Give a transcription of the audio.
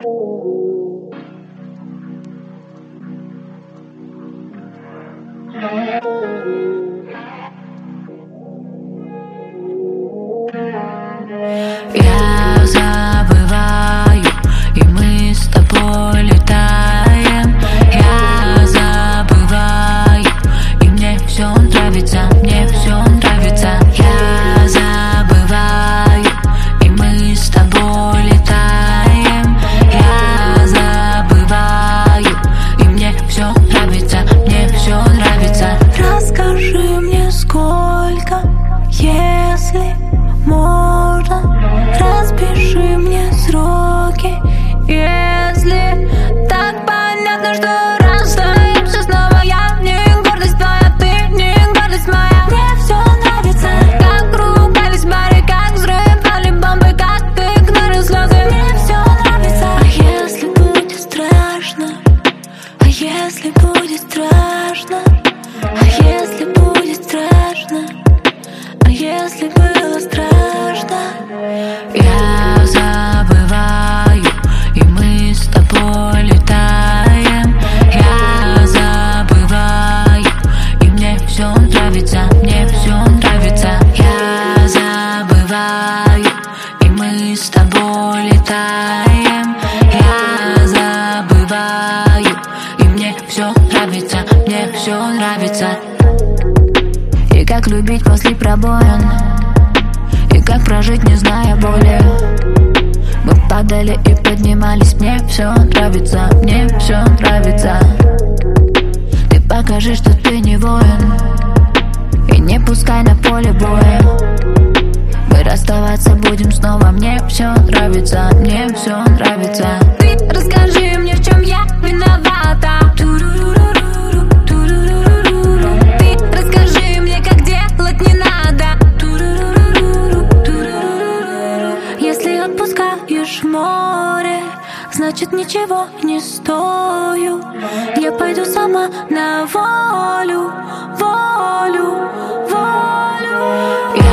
Я забываю, и мы с тобой летаем. Я забываю, и мне все нравится, мне все нравится. Я забываю, и мы с тобой летаем. Я забываю, и мне все нравится, мне все нравится. Расскажи мне, сколько, если можно, распиши мне сроки, если так понятно, что расстаемся снова. Я не гордость твоя, ты не гордость моя. Мне все нравится, как ругались бары, как взрывали бомбы, как ты игнорил слезы. Мне все нравится. А если будет страшно? А если будет страшно? А если будет страшно? А если было страшно? Я забываю, и мы с тобой летаем. Я забываю, и мне все нравится, мне все нравится. Я забываю, и мы с тобой летаем. Я забываю, и мне все нравится, мне все нравится. И как любить после пробоин, и как прожить, не зная боли. Мы падали и поднимались, мне все нравится, мне все нравится. Ты покажи, что ты не воин, и не пускай на поле боя. Мы расставаться будем снова, мне все нравится, мне все нравится. Ты расскажи мне, в чем я виновата. Отпускаешь море, значит ничего не стою. Я пойду сама на волю, волю, волю.